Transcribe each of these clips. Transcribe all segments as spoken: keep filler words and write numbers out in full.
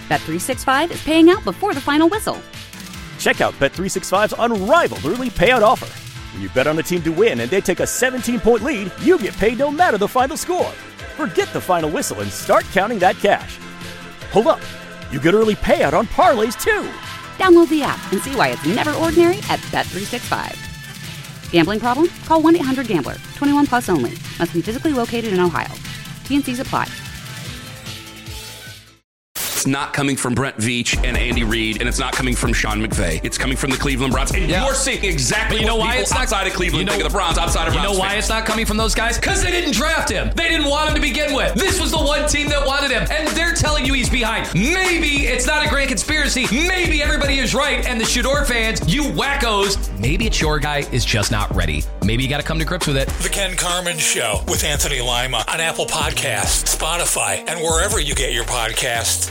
Bet three sixty-five is paying out before the final whistle. Check out Bet three sixty-five's unrivaled early payout offer. When you bet on a team to win and they take a seventeen-point lead, you get paid no matter the final score. Forget the final whistle and start counting that cash. Hold up. You get early payout on parlays, too. Download the app and see why it's never ordinary at Bet three sixty-five. Gambling problem? Call one eight hundred gambler. twenty-one plus only. Must be physically located in Ohio. T and Cs apply. It's not coming from Brent Veach and Andy Reid, and it's not coming from Sean McVay. It's coming from the Cleveland Browns. And yeah. you're seeing exactly you know what why people it's not, outside of Cleveland you know, think of the Browns, outside of You Browns know why fans. it's not coming from those guys? Because they didn't draft him. They didn't want him to begin with. This was the one team that wanted him, and they're telling you he's behind. Maybe it's not a great conspiracy. Maybe everybody is right, and the Shador fans, you wackos, maybe it's your guy is just not ready. Maybe you got to come to grips with it. The Ken Carman Show with Anthony Lima on Apple Podcasts, Spotify, and wherever you get your podcasts.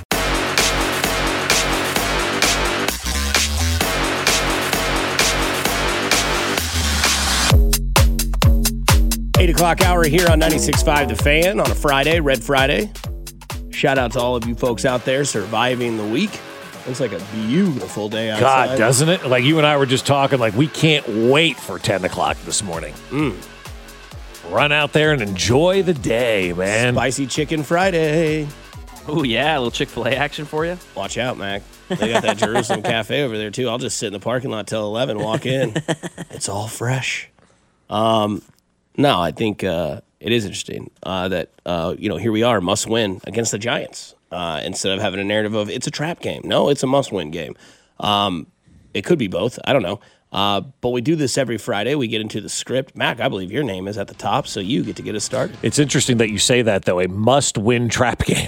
eight o'clock hour here on ninety-six point five The Fan on a Friday, Red Friday. Shout out to all of you folks out there surviving the week. Looks like a beautiful day outside. God, doesn't it? Like you and I were just talking, like we can't wait for ten o'clock this morning. Mm. Run out there and enjoy the day, man. Spicy Chicken Friday. Oh, yeah, a little Chick-fil-A action for you. Watch out, Mac. They got that Jerusalem Cafe over there, too. I'll just sit in the parking lot till eleven, walk in. It's all fresh. Um, no, I think uh, it is interesting uh, that, uh, you know, here we are, must win against the Giants. Uh, instead of having a narrative of it's a trap game. No, it's a must-win game. Um, it could be both. I don't know. Uh, but we do this every Friday. We get into the script. Mac, I believe your name is at the top, so you get to get us started. It's interesting that you say that, though. A must-win trap game.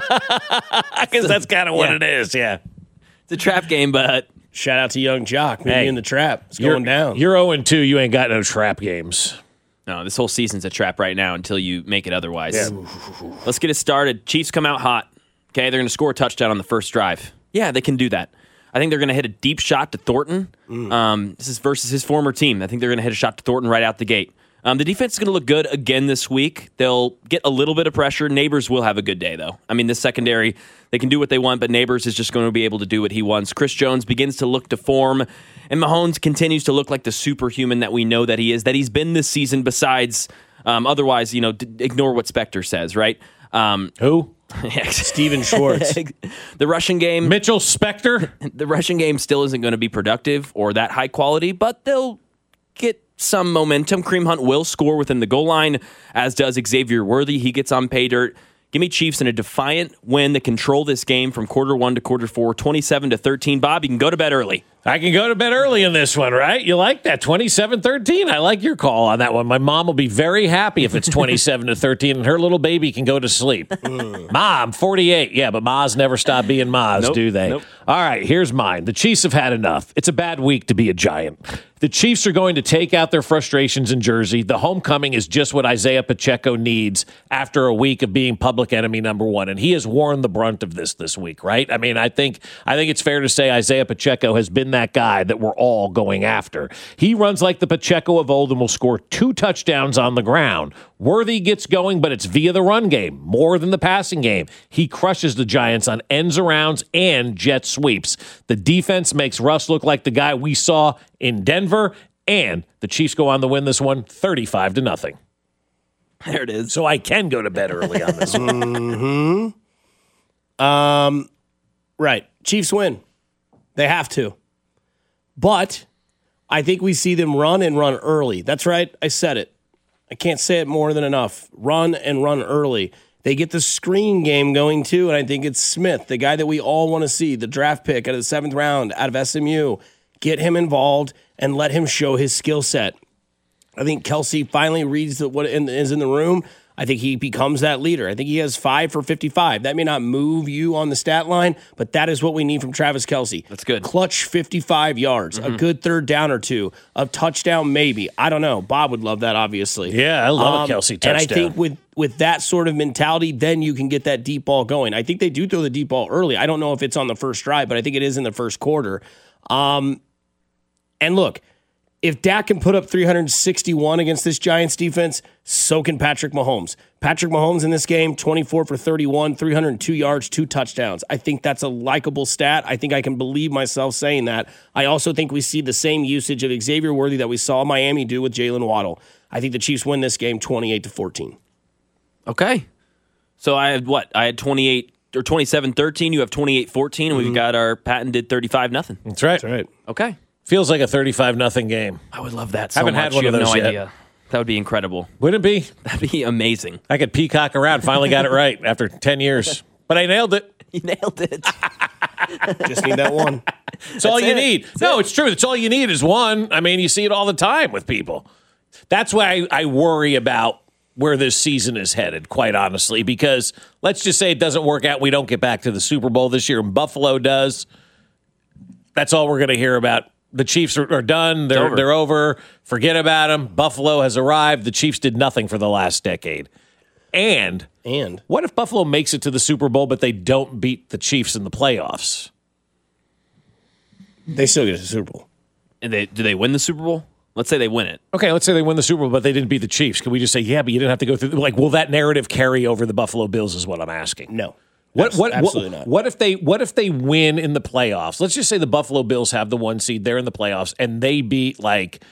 Because that's kind of what yeah. it is, yeah. It's a trap game, but... Shout out to Young Jock. Maybe hey, in the trap. It's going down. You're oh and two. You ain't got no trap games. No, this whole season's a trap right now until you make it otherwise. Yeah. Let's get it started. Chiefs come out hot. Okay, they're going to score a touchdown on the first drive. Yeah, they can do that. I think they're going to hit a deep shot to Thornton. Mm. Um, this is versus his former team. I think they're going to hit a shot to Thornton right out the gate. Um, the defense is going to look good again this week. They'll get a little bit of pressure. Neighbors will have a good day, though. I mean, this secondary, they can do what they want, but Neighbors is just going to be able to do what he wants. Chris Jones begins to look to form, and Mahomes continues to look like the superhuman that we know that he is, that he's been this season besides, um, otherwise, you know, d- ignore what Spectre says, right? Um, Who? Steven Schwartz. The rushing game. Mitchell Spector. The rushing game still isn't going to be productive or that high quality, but they'll get some momentum. Kareem Hunt will score within the goal line, as does Xavier Worthy. He gets on pay dirt. Give me Chiefs in a defiant win that control this game from quarter one to quarter four, twenty-seven to thirteen. Bob, you can go to bed early. I can go to bed early in this one, right? You like that, twenty-seven thirteen. I like your call on that one. My mom will be very happy if it's twenty-seven to thirteen and her little baby can go to sleep. Mm. Mom, forty-eight. Yeah, but Ma's never stop being Ma's, nope, do they? Nope. All right, here's mine. The Chiefs have had enough. It's a bad week to be a Giant. The Chiefs are going to take out their frustrations in Jersey. The homecoming is just what Isaiah Pacheco needs after a week of being public enemy number one, and he has worn the brunt of this this week, right? I mean, I think I think it's fair to say Isaiah Pacheco has been that guy that we're all going after. He runs like the Pacheco of old and will score two touchdowns on the ground. Worthy gets going, but it's via the run game, more than the passing game. He crushes the Giants on ends arounds and jet sweeps. The defense makes Russ look like the guy we saw in Denver, and the Chiefs go on to win this one thirty-five to nothing. There it is. So I can go to bed early on this one. mm-hmm. Um, right. Chiefs win. They have to. But I think we see them run and run early. That's right. I said it. I can't say it more than enough. Run and run early. They get the screen game going, too, and I think it's Smith, the guy that we all want to see, the draft pick out of the seventh round out of S M U. Get him involved and let him show his skill set. I think Kelsey finally reads what is in the room. I think he becomes that leader. I think he has five for fifty-five. That may not move you on the stat line, but that is what we need from Travis Kelsey. That's good. Clutch fifty-five yards, mm-hmm. a good third down or two, a touchdown maybe. I don't know. Bob would love that, obviously. Yeah, I love um, a Kelsey touchdown. And I think with, with that sort of mentality, then you can get that deep ball going. I think they do throw the deep ball early. I don't know if it's on the first drive, but I think it is in the first quarter. Um, and look, if Dak can put up three hundred sixty-one against this Giants defense, so can Patrick Mahomes. Patrick Mahomes in this game, twenty-four for thirty-one, three hundred two yards, two touchdowns. I think that's a likable stat. I think I can believe myself saying that. I also think we see the same usage of Xavier Worthy that we saw Miami do with Jalen Waddle. I think the Chiefs win this game twenty-eight to fourteen. Okay. So I had what? I had twenty-eight or twenty-seven thirteen. You have twenty-eight fourteen, and mm-hmm. we've got our patented thirty-five nothing. That's right. That's right. Okay. Feels like a thirty-five nothing game. I would love that so Haven't much. had one you of have those no yet. idea. That would be incredible. Wouldn't it be? That'd be amazing. I could peacock around. Finally got it right after ten years. But I nailed it. You nailed it. Just need that one. That's all That's you it. need. That's no, it. it's true. That's all you need is one. I mean, you see it all the time with people. That's why I, I worry about where this season is headed, quite honestly, because let's just say it doesn't work out. We don't get back to the Super Bowl this year, and Buffalo does. That's all we're going to hear about. The Chiefs are, are done. They're over. they're over. Forget about them. Buffalo has arrived. The Chiefs did nothing for the last decade. And, And what if Buffalo makes it to the Super Bowl, but they don't beat the Chiefs in the playoffs? they still get to the Super Bowl. And they do they win the Super Bowl? Let's say they win it. Okay, let's say they win the Super Bowl, but they didn't beat the Chiefs. Can we just say, yeah, but you didn't have to go through? Like, will that narrative carry over the Buffalo Bills? Is what I'm asking. No. What, Abs- what, absolutely what, not. what if they what if they win in the playoffs? Let's just say the Buffalo Bills have the one seed. They're in the playoffs, and they beat, like,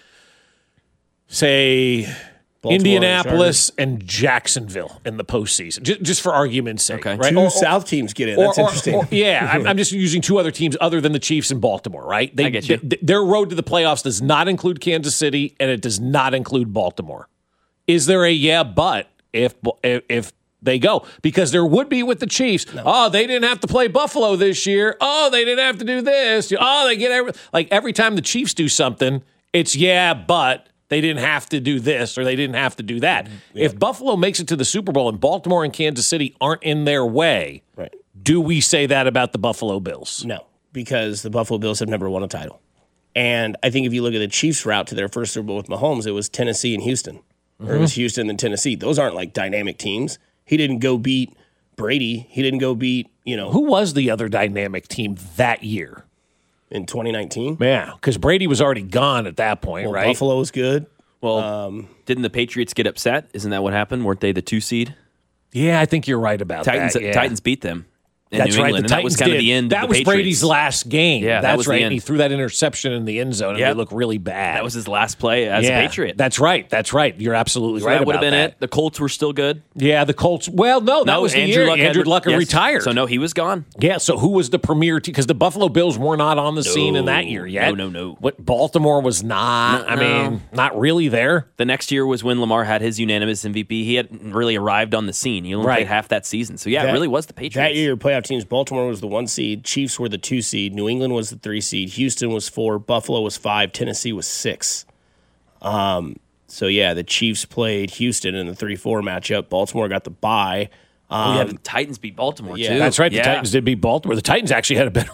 say, Baltimore, Indianapolis and Jacksonville in the postseason, just, just for argument's sake. Okay. Right? Two Or- or- South teams get in. or- That's or- interesting. or- yeah, I'm, I'm just using two other teams other than the Chiefs and Baltimore, right? They, I get you. th- their road to the playoffs does not include Kansas City, and it does not include Baltimore. Is there a yeah, but if if, if they go? Because there would be with the Chiefs. No. Oh, they didn't have to play Buffalo this year. Oh, they didn't have to do this. Oh, they get every like every time the Chiefs do something, it's yeah, but they didn't have to do this or they didn't have to do that. Yeah. If Buffalo makes it to the Super Bowl and Baltimore and Kansas City aren't in their way, Right. do we say that about the Buffalo Bills? No, because the Buffalo Bills have never won a title. And I think if you look at the Chiefs' route to their first Super Bowl with Mahomes, it was Tennessee and Houston. Mm-hmm. Or it was Houston and Tennessee. Those aren't like dynamic teams. He didn't go beat Brady. He didn't go beat, you know. Who was the other dynamic team that year? In twenty nineteen? Yeah, because Brady was already gone at that point, Well, right? Buffalo was good. Well, Um, didn't the Patriots get upset? Isn't that what happened? Weren't they the two seed? Yeah, I think you're right about Titans. that. Yeah. Titans beat them. In That's New right. England, The and that was Titans kind did. of the end. That of the was Patriots. Brady's last game. Yeah, that that's was the right. end. And he threw that interception in the end zone, and Yep. they looked really bad. That was his last play as yeah, a Patriot. That's right. That's right. You're absolutely So right that would have about been that. it. The Colts were still good. Yeah, the Colts. Well, no, that No, was the Andrew year Luck had Andrew to- Luck yes. retired. So no, he was gone. Yeah, so who was the premier team? Because the Buffalo Bills were not on the scene in that year yet. No, no, no. What Baltimore was not. No, I no. mean, not really there. The next year was when Lamar had his unanimous M V P. He hadn't really arrived on the scene. He only Right. played half that season. So yeah, That- it really was the Patriots. That year, playoff teams, Baltimore was the one seed, Chiefs were the two seed, New England was the three seed, Houston was four, Buffalo was five, Tennessee was six. Um, so yeah, the Chiefs played Houston in the three four matchup. Baltimore got the bye. Oh, yeah, Um, the Titans beat Baltimore yeah. too. That's right. The Yeah. Titans did beat Baltimore. The Titans actually had a better.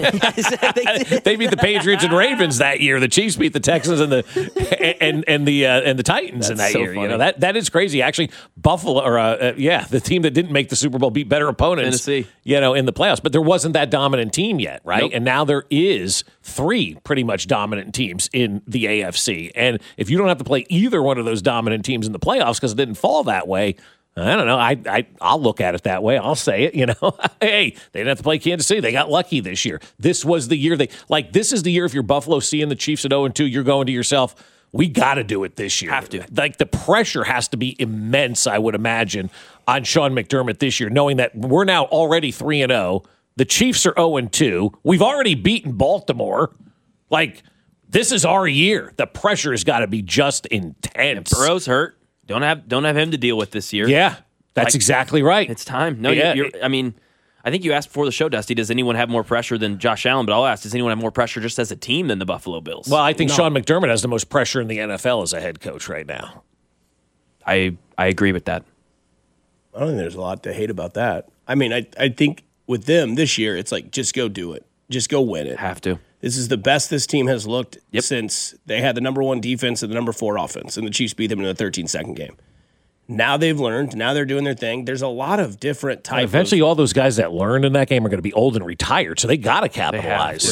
They beat the Patriots and Ravens that year. The Chiefs beat the Texans and the and and the uh, and the Titans in that That's so year. You funny. know that that is crazy. Actually, Buffalo or uh, uh, yeah, the team that didn't make the Super Bowl beat better opponents. Tennessee. You know, in the playoffs, but there wasn't that dominant team yet, right? Nope. And now there is three pretty much dominant teams in the A F C. And if you don't have to play either one of those dominant teams in the playoffs because it didn't fall that way. I don't know. I, I, I'll look at it that way. I'll say it, you know. Hey, they didn't have to play Kansas City. They got lucky this year. This was the year they, like, this is the year if you're Buffalo seeing the Chiefs at oh and two, you're going to yourself, we got to do it this year. Have to. Like, the pressure has to be immense, I would imagine, on Sean McDermott this year, knowing that we're now already three and oh. The Chiefs are oh and two. We've already beaten Baltimore. Like, this is our year. The pressure has got to be just intense. Burrow's hurt. Don't have don't have him to deal with this year. Yeah, that's Like, exactly right. It's time. No, Yeah. you're, you're, I mean, I think you asked before the show, Dusty, does anyone have more pressure than Josh Allen? But I'll ask, does anyone have more pressure just as a team than the Buffalo Bills? Well, I think Sean McDermott has the most pressure in the N F L as a head coach right now. I I agree with that. I don't think there's a lot to hate about that. I mean, I, I think with them this year, it's like, just go do it. Just go win it. Have to. This is the best this team has looked Yep. since they had the number one defense and the number four offense, and the Chiefs beat them in the thirteen-second game. Now they've learned. Now they're doing their thing. There's a lot of different types. Eventually, all those guys that learned in that game are going to be old and retired, so they got to capitalize. Right.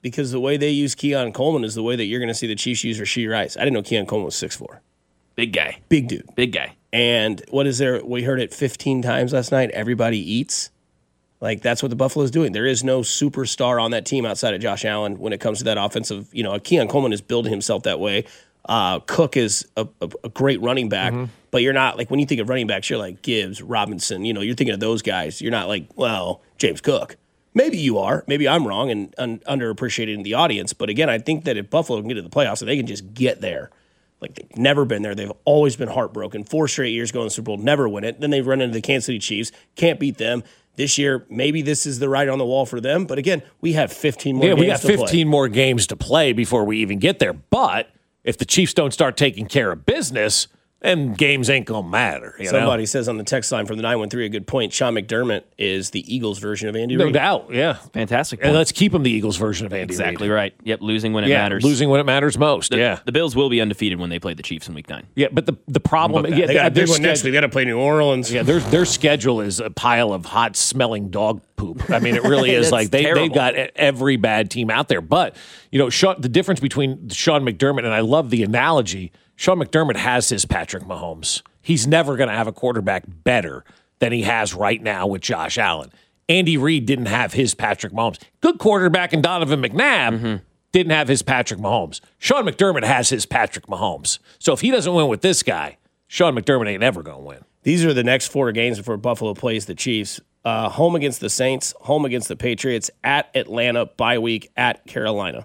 because the way they use Keon Coleman is the way that you're going to see the Chiefs use Rashee Rice. I didn't know Keon Coleman was six foot four. Big guy. Big dude. Big guy. And what is there? We heard it fifteen times last night. Everybody eats. Like, that's what the Buffalo's doing. There is no superstar on that team outside of Josh Allen when it comes to that offensive. You know, Keon Coleman is building himself that way. Uh, Cook is a, a, a great running back, mm-hmm. but you're not, like, when you think of running backs, you're like Gibbs, Robinson. You know, you're thinking of those guys. You're not like, well, James Cook. Maybe you are. Maybe I'm wrong and un- underappreciated in the audience. But, again, I think that if Buffalo can get to the playoffs, and they can just get there. Like, they've never been there. They've always been heartbroken. Four straight years going to the Super Bowl, never win it. Then they run into the Kansas City Chiefs, can't beat them. This year, maybe this is the writing on the wall for them. But again, we have fifteen more yeah, games we got to play. fifteen more games to play before we even get there. But if the Chiefs don't start taking care of business, then games ain't going to matter. You Somebody know? says on the text line from the nine one three, a good point. Sean McDermott is the Eagles version of Andy No Reid. doubt, yeah. Fantastic point. And let's keep him the Eagles version of Andy Exactly Reid. right. Yep, losing when it yeah, matters. losing when it matters most, the, yeah. The Bills will be undefeated when they play the Chiefs in week nine. Yeah, but the, the problem... But yeah, they got a big their one next sched- week. They got to play New Orleans. Yeah, their, their schedule is a pile of hot-smelling dog poop. I mean, it really is. like they, They've got every bad team out there. But, you know, Sean, the difference between Sean McDermott, and I love the analogy, Sean McDermott has his Patrick Mahomes. He's never going to have a quarterback better than he has right now with Josh Allen. Andy Reid didn't have his Patrick Mahomes. Good quarterback in Donovan McNabb mm-hmm. didn't have his Patrick Mahomes. Sean McDermott has his Patrick Mahomes. So if he doesn't win with this guy, Sean McDermott ain't ever going to win. These are the next four games before Buffalo plays the Chiefs. Uh, home against the Saints, home against the Patriots, at Atlanta, bye week, at Carolina.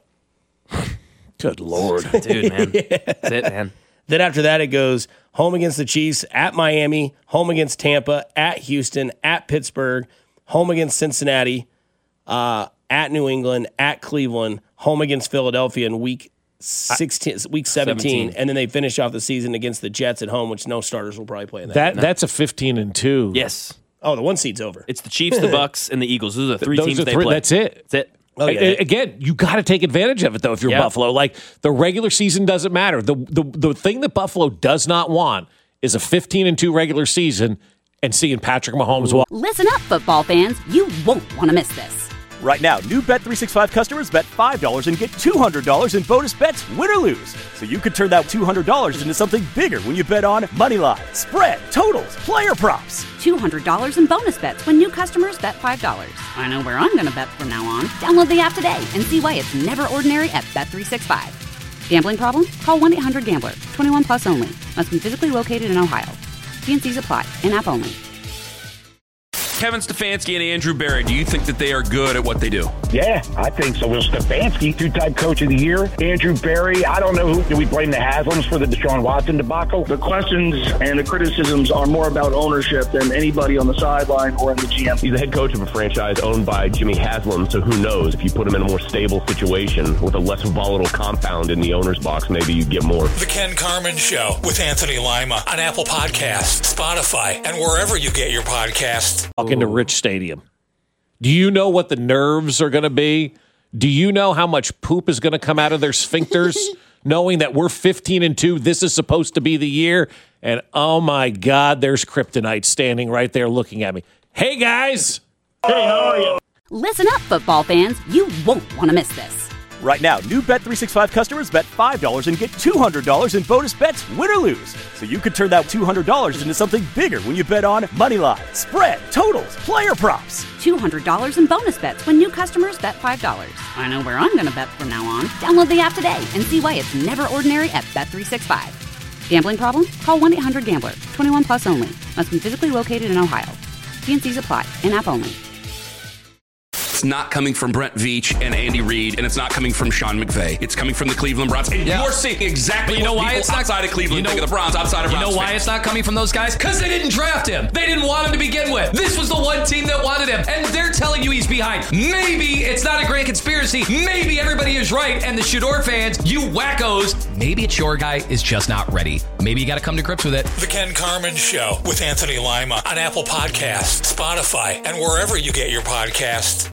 Good Lord. Dude, man. yeah. That's it, man. Then after that, it goes home against the Chiefs, at Miami, home against Tampa, at Houston, at Pittsburgh, home against Cincinnati, uh, at New England, at Cleveland, home against Philadelphia in week sixteen, week seventeen, seventeen, and then they finish off the season against the Jets at home, which no starters will probably play in that. That no. That's a fifteen and two. Yes. Oh, the one seed's over. It's the Chiefs, the Bucks, and the Eagles. Those are the three Those teams are they three, play. That's it. That's it. Oh, yeah. a- Again, you got to take advantage of it, though, if you're Yeah. Buffalo. Like, the regular season doesn't matter. The, the the thing that Buffalo does not want is a fifteen and two regular season and seeing Patrick Mahomes walk. Listen up, football fans. You won't want to miss this. Right now, new Bet three sixty-five customers bet five dollars and get two hundred dollars in bonus bets, win or lose. So you could turn that two hundred dollars into something bigger when you bet on moneyline, spread, totals, player props. two hundred dollars in bonus bets when new customers bet five dollars. I know where I'm going to bet from now on. Download the app today and see why it's never ordinary at Bet three sixty-five. Gambling problem? Call one eight hundred gambler. twenty-one plus only. Must be physically located in Ohio. T N Cs apply. In-app only. Kevin Stefanski and Andrew Berry, do you think that they are good at what they do? Yeah, I think so. Will Stefanski, two-time coach of the year. Andrew Berry, I don't know who. Do we blame the Haslams for the Deshaun Watson debacle? The questions and the criticisms are more about ownership than anybody on the sideline or in the G M. He's the head coach of a franchise owned by Jimmy Haslam, so who knows? If you put him in a more stable situation with a less volatile compound in the owner's box, maybe you get more. The Ken Carman Show with Anthony Lima on Apple Podcasts, Spotify, and wherever you get your podcasts. Into Rich Stadium. Do you know what the nerves are going to be? Do you know how much poop is going to come out of their sphincters knowing that we're fifteen and two, this is supposed to be the year, and oh my God, there's kryptonite standing right there looking at me. Hey guys. Hey, how are you? Listen up, football fans. You won't want to miss this. Right now, new Bet three sixty-five customers bet five dollars and get two hundred dollars in bonus bets, win or lose. So you could turn that two hundred dollars into something bigger when you bet on moneyline, spread, totals, player props. two hundred dollars in bonus bets when new customers bet five dollars. I know where I'm going to bet from now on. Download the app today and see why it's never ordinary at Bet three sixty-five. Gambling problem? Call one eight hundred gambler. twenty-one plus only. Must be physically located in Ohio. T N Cs apply. In-app only. It's not coming from Brent Veach and Andy Reid, and it's not coming from Sean McVay. It's coming from the Cleveland Browns. And yeah. you're seeing exactly but you know what why people it's not, outside of Cleveland you know, think of the Browns, outside of You Browns know why fans. it's not coming from those guys? Because they didn't draft him. They didn't want him to begin with. This was the one team that wanted him, and they're telling you he's behind. Maybe it's not a grand conspiracy. Maybe everybody is right, and the Shador fans, you wackos, maybe it's your guy is just not ready. Maybe you got to come to grips with it. The Ken Carman Show with Anthony Lima on Apple Podcasts, Spotify, and wherever you get your podcasts.